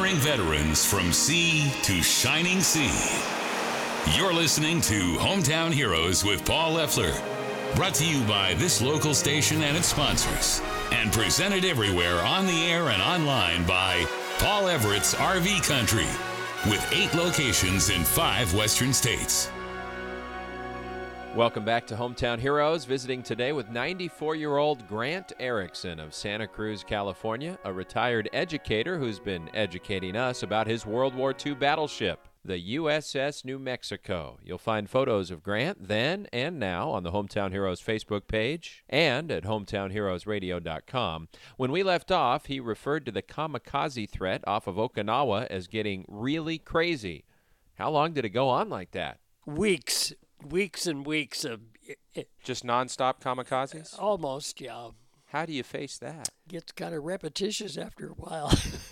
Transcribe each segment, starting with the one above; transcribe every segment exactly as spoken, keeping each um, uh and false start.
Honoring veterans from sea to shining sea. You're listening to Hometown Heroes with Paul Leffler. Brought to you by this local station and its sponsors. And presented everywhere on the air and online by Paul Everett's R V Country, with eight locations in five western states. Welcome back to Hometown Heroes, visiting today with ninety-four-year-old Grant Erickson of Santa Cruz, California, a retired educator who's been educating us about his World War Two battleship, the U S S New Mexico. You'll find photos of Grant then and now on the Hometown Heroes Facebook page and at hometown heroes radio dot com. When we left off, he referred to the kamikaze threat off of Okinawa as getting really crazy. How long did it go on like that? Weeks. Weeks and weeks of... It, Just nonstop kamikazes? Almost, yeah. How do you face that? Gets kind of repetitious after a while.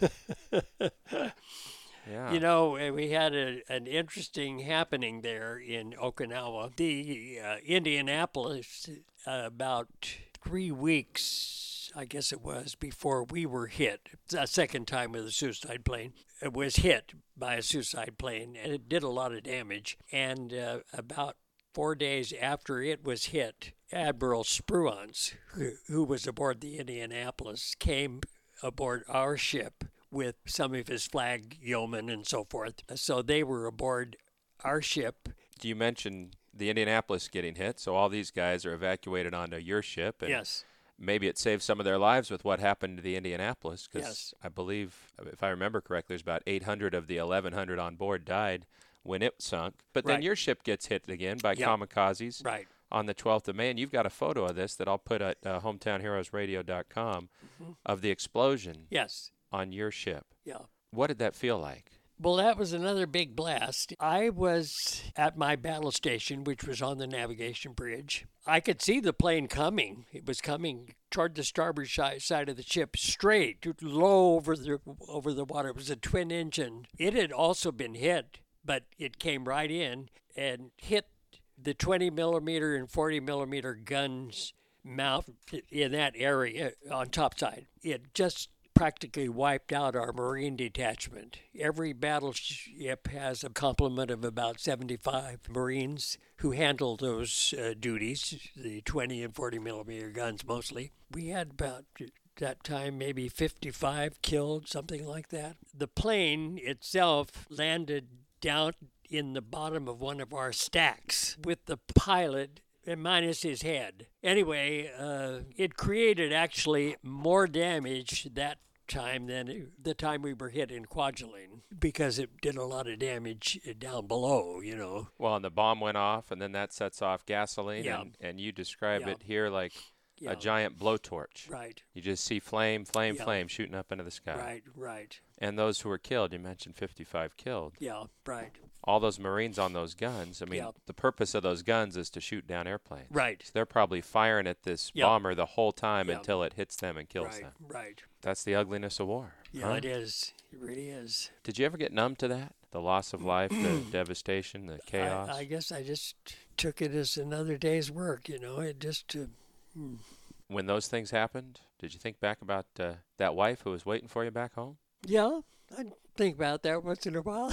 Yeah. You know, we had a, an interesting happening there in Okinawa. The uh, Indianapolis, uh, about three weeks, I guess it was, before we were hit, a second time with a suicide plane, it was hit by a suicide plane, and it did a lot of damage. And uh, about four days after it was hit, Admiral Spruance, who, who was aboard the Indianapolis, came aboard our ship with some of his flag yeomen and so forth. So they were aboard our ship. You mentioned the Indianapolis getting hit, so all these guys are evacuated onto your ship. And yes. Maybe it saved some of their lives with what happened to the Indianapolis, because yes. I believe, if I remember correctly, there's about eight hundred of the eleven hundred on board died when it sunk. But then right. your ship gets hit again by yep. kamikazes right. on the twelfth of May. And you've got a photo of this that I'll put at uh, hometown heroes radio dot com mm-hmm. of the explosion yes. on your ship. Yeah. What did that feel like? Well, that was another big blast. I was at my battle station, which was on the navigation bridge. I could see the plane coming. It was coming toward the starboard side of the ship, straight, low over the over the water. It was a twin engine. It had also been hit, but it came right in and hit the twenty millimeter and forty millimeter guns mount in that area on top side. It just practically wiped out our Marine detachment. Every battleship has a complement of about seventy-five Marines who handle those uh, duties, the twenty and forty millimeter guns mostly. We had about that time maybe fifty-five killed, something like that. The plane itself landed down in the bottom of one of our stacks with the pilot minus his head. Anyway, uh, it created actually more damage that time than the time we were hit in Kwajalein, because it did a lot of damage down below, you know. Well, and the bomb went off, and then that sets off gasoline, yeah. and, and you describe yeah. it here like yeah. a giant blowtorch. Right. You just see flame, flame, yeah. flame shooting up into the sky. Right, right. And those who were killed, you mentioned fifty-five killed. Yeah, right. All those Marines on those guns, I mean, yeah. the purpose of those guns is to shoot down airplanes. Right. So they're probably firing at this yeah. bomber the whole time yeah. until it hits them and kills right, them. Right, That's the ugliness of war. Yeah, huh? it is. It really is. Did you ever get numb to that? The loss of life, the devastation, the chaos? I, I guess I just took it as another day's work, you know. It just... Uh, hmm. When those things happened, did you think back about uh, that wife who was waiting for you back home? Yeah, I think about that once in a while.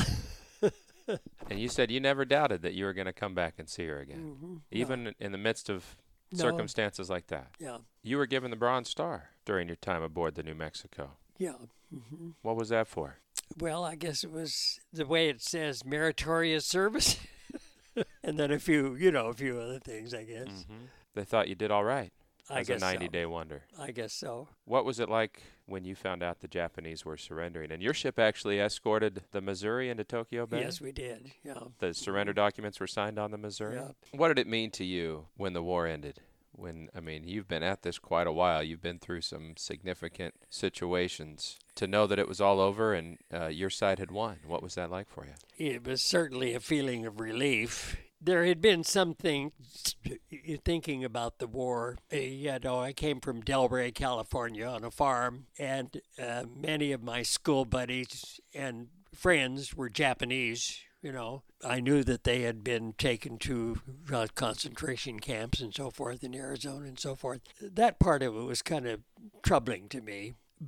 And you said you never doubted that you were going to come back and see her again, mm-hmm. even no. in the midst of no. circumstances like that. Yeah. You were given the Bronze Star during your time aboard the New Mexico. Yeah. Mm-hmm. What was that for? Well, I guess it was the way it says, meritorious service. And then a few, you know, a few other things, I guess. Mm-hmm. They thought you did all right. I as guess a ninety-day so. wonder. I guess so. What was it like when you found out the Japanese were surrendering? And your ship actually escorted the Missouri into Tokyo Bay? Yes, we did, yeah. The surrender documents were signed on the Missouri? Yeah. What did it mean to you when the war ended? When, I mean, you've been at this quite a while. You've been through some significant situations. To know that it was all over and uh, your side had won, what was that like for you? It was certainly a feeling of relief. There had been something, thinking about the war, you know, I came from Delray, California on a farm, and uh, many of my school buddies and friends were Japanese, you know. I knew that they had been taken to uh, concentration camps and so forth in Arizona and so forth. That part of it was kind of troubling to me. But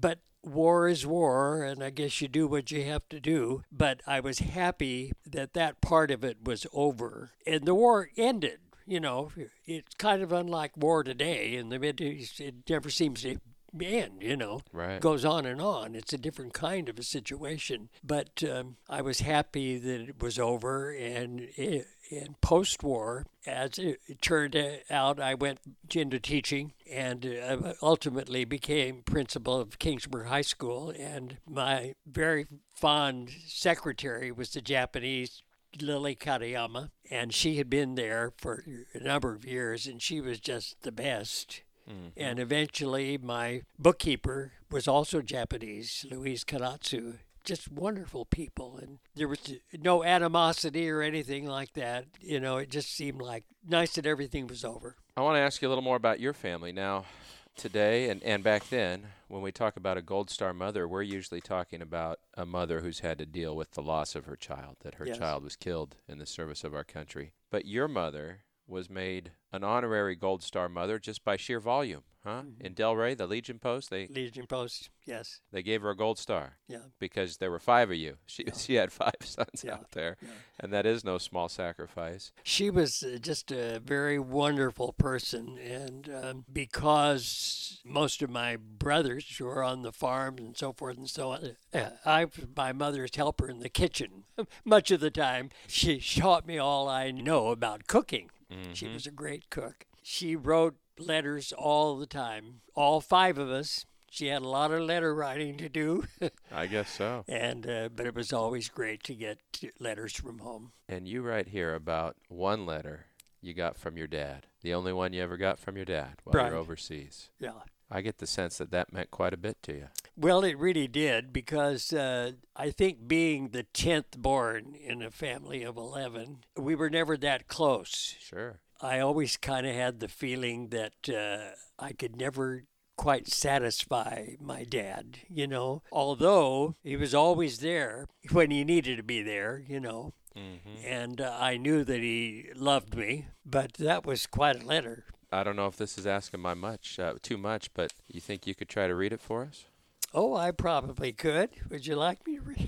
war is war, and I guess you do what you have to do. But I was happy that that part of it was over, and the war ended. You know, it's kind of unlike war today. In the Mideast, it never seems to end, you know. Right. Goes on and on. It's a different kind of a situation. But um, I was happy that it was over, and it, and post-war, as it turned out, I went into teaching and uh, ultimately became principal of Kingsburg High School. And my very fond secretary was the Japanese Lily Katayama, and she had been there for a number of years, and she was just the best. Mm-hmm. And eventually my bookkeeper was also Japanese, Louise Karatsu. Just wonderful people, and there was no animosity or anything like that. You know, it just seemed like nice that everything was over. I want to ask you a little more about your family now. Today and, and back then, when we talk about a Gold Star mother, we're usually talking about a mother who's had to deal with the loss of her child, that her yes. child was killed in the service of our country. But your mother was made an honorary Gold Star mother just by sheer volume, huh? Mm-hmm. In Delray, the Legion Post, they Legion Post, yes. They gave her a Gold Star. Yeah. Because there were five of you. She yeah. she had five sons yeah. out there, yeah. and that is no small sacrifice. She was uh, just a very wonderful person, and um, because most of my brothers were on the farm and so forth and so on, uh, I was my mother's helper in the kitchen. Much of the time, she taught me all I know about cooking. Mm-hmm. She was a great cook. She wrote letters all the time, all five of us. She had a lot of letter writing to do. I guess so. And uh, but it was always great to get letters from home. And you write here about one letter you got from your dad, the only one you ever got from your dad while right. you're overseas. Yeah. I get the sense that that meant quite a bit to you. Well, it really did, because uh, I think being the tenth born in a family of eleven, we were never that close. Sure. I always kind of had the feeling that uh, I could never quite satisfy my dad, you know, although he was always there when he needed to be there, you know, mm-hmm. and uh, I knew that he loved me, but that was quite a letter. I don't know if this is asking my much, uh, too much, but you think you could try to read it for us? Oh, I probably could. Would you like me to read?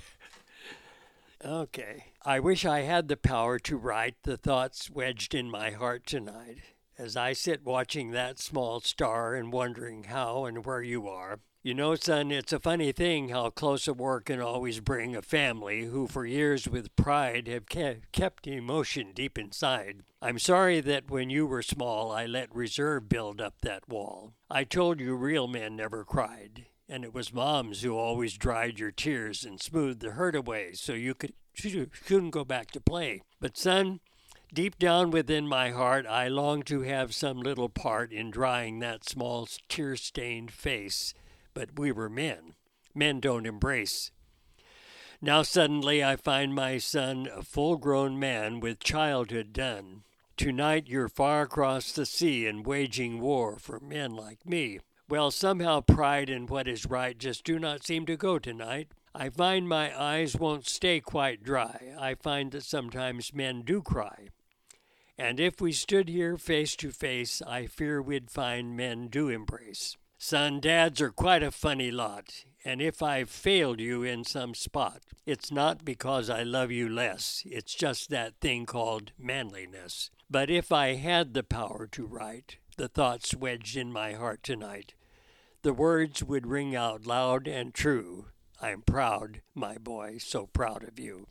Okay. I wish I had the power to write the thoughts wedged in my heart tonight, as I sit watching that small star and wondering how and where you are. You know, son, it's a funny thing how close a war can always bring a family who for years with pride have ke- kept emotion deep inside. I'm sorry that when you were small I let reserve build up that wall. I told you real men never cried, and it was moms who always dried your tears and smoothed the hurt away so you could couldn't go back to play. But son, deep down within my heart, I long to have some little part in drying that small tear-stained face. But we were men. Men don't embrace. Now suddenly I find my son a full-grown man with childhood done. Tonight you're far across the sea and waging war for men like me. Well, somehow pride and what is right just do not seem to go tonight. I find my eyes won't stay quite dry. I find that sometimes men do cry. And if we stood here face to face, I fear we'd find men do embrace. Son, dads are quite a funny lot, and if I've failed you in some spot, it's not because I love you less. It's just that thing called manliness. But if I had the power to write the thoughts wedged in my heart tonight, the words would ring out loud and true. I'm proud, my boy, so proud of you.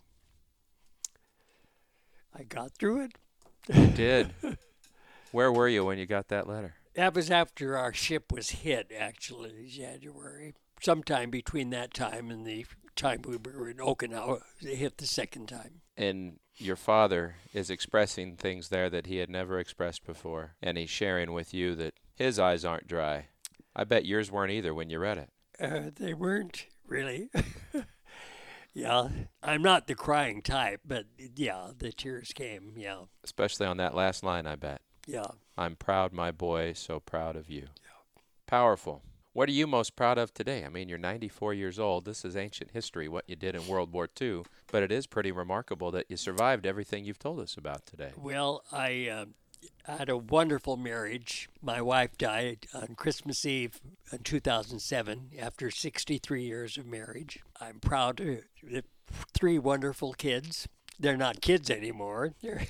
I got through it. You did. Where were you when you got that letter? That was after our ship was hit, actually, in January. Sometime between that time and the time we were in Okinawa, it hit the second time. And your father is expressing things there that he had never expressed before, and he's sharing with you that his eyes aren't dry. I bet yours weren't either when you read it. Uh, they weren't, really. Yeah, I'm not the crying type, but yeah, the tears came, yeah. Especially on that last line, I bet. Yeah. I'm proud, my boy, so proud of you. Yeah. Powerful. What are you most proud of today? I mean, you're ninety-four years old. This is ancient history, what you did in World War Two, but it is pretty remarkable that you survived everything you've told us about today. Well, I uh, I had a wonderful marriage. My wife died on Christmas Eve in two thousand seven after sixty-three years of marriage. I'm proud of the three wonderful kids. They're not kids anymore. They're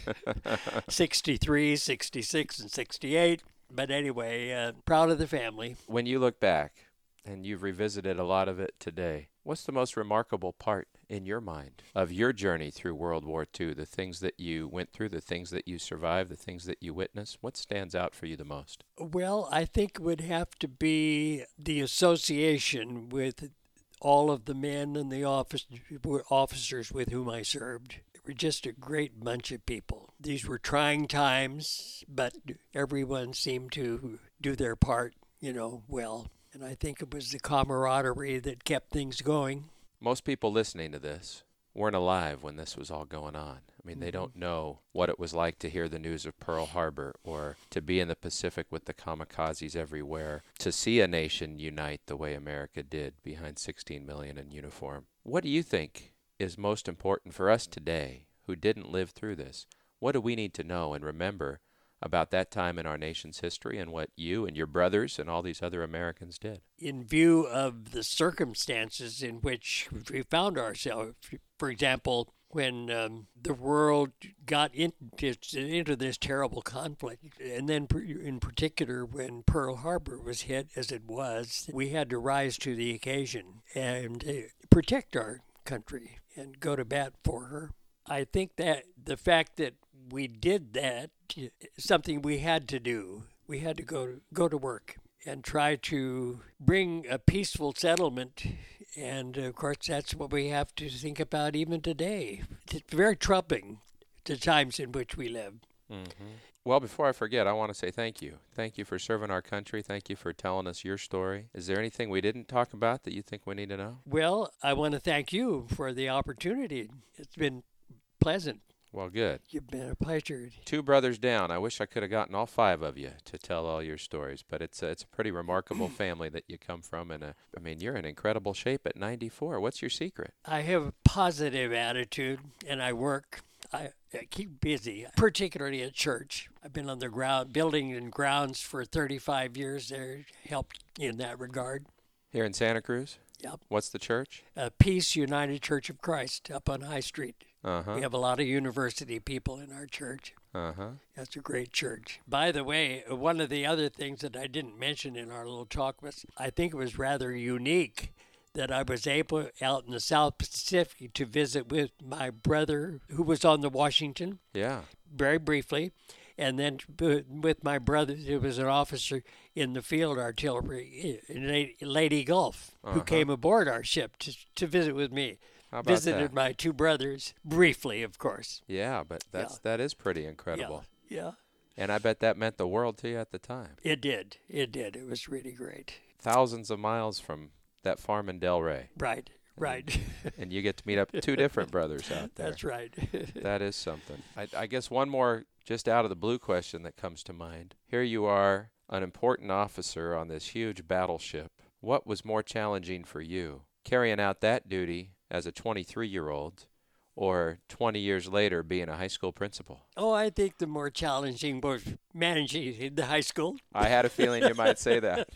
sixty-three, sixty-six, and sixty-eight. But anyway, uh, proud of the family. When you look back, and you've revisited a lot of it today, what's the most remarkable part in your mind of your journey through World War Two, the things that you went through, the things that you survived, the things that you witnessed? What stands out for you the most? Well, I think it would have to be the association with all of the men and the office, officers with whom I served. They were just a great bunch of people. These were trying times, but everyone seemed to do their part, you know, well. And I think it was the camaraderie that kept things going. Most people listening to this weren't alive when this was all going on. I mean, they don't know what it was like to hear the news of Pearl Harbor or to be in the Pacific with the kamikazes everywhere, to see a nation unite the way America did behind sixteen million in uniform. What do you think is most important for us today who didn't live through this? What do we need to know and remember about that time in our nation's history and what you and your brothers and all these other Americans did? In view of the circumstances in which we found ourselves, for example, when um, the world got into, into this terrible conflict, and then in particular when Pearl Harbor was hit as it was, we had to rise to the occasion and uh, protect our country and go to bat for her. I think that the fact that we did that is something we had to do. We had to go go to work and try to bring a peaceful settlement. And, of course, that's what we have to think about even today. It's very troubling, the times in which we live. Mm-hmm. Well, before I forget, I want to say thank you. Thank you for serving our country. Thank you for telling us your story. Is there anything we didn't talk about that you think we need to know? Well, I want to thank you for the opportunity. It's been pleasant. Well, good. You've been a pleasure. Two brothers down. I wish I could have gotten all five of you to tell all your stories, but it's a, it's a pretty remarkable family that you come from. And a, I mean, you're in incredible shape at ninety-four. What's your secret? I have a positive attitude, and I work. I, I keep busy, particularly at church. I've been on the ground, building and grounds for thirty-five years there, helped in that regard. Here in Santa Cruz? Yep. What's the church? Uh, Peace United Church of Christ up on High Street. Uh-huh. We have a lot of university people in our church. Uh-huh. That's a great church. By the way, one of the other things that I didn't mention in our little talk was I think it was rather unique that I was able out in the South Pacific to visit with my brother who was on the Washington. Yeah. Very briefly. And then with my brother who was an officer in the field artillery in Lady Gulf, uh-huh. who came aboard our ship to, to visit with me. How about Visited that? my two brothers briefly, of course. Yeah, but that's Yeah. that is pretty incredible. Yeah, yeah. And I bet that meant the world to you at the time. It did. It did. It was really great. Thousands of miles from that farm in Delray. Right, right. And you get to meet up two different brothers out there. That's right. That is something. I, I guess one more just out of the blue question that comes to mind. Here you are, an important officer on this huge battleship. What was more challenging for you, carrying out that duty as a twenty-three-year-old or twenty years later being a high school principal? Oh, I think the more challenging was managing in the high school. I had a feeling you might say that.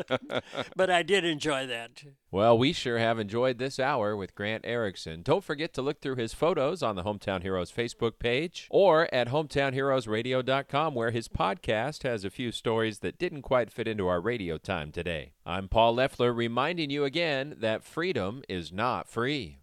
But I did enjoy that. Well, we sure have enjoyed this hour with Grant Erickson. Don't forget to look through his photos on the Hometown Heroes Facebook page or at hometown heroes radio dot com, where his podcast has a few stories that didn't quite fit into our radio time today. I'm Paul Leffler, reminding you again that freedom is not free.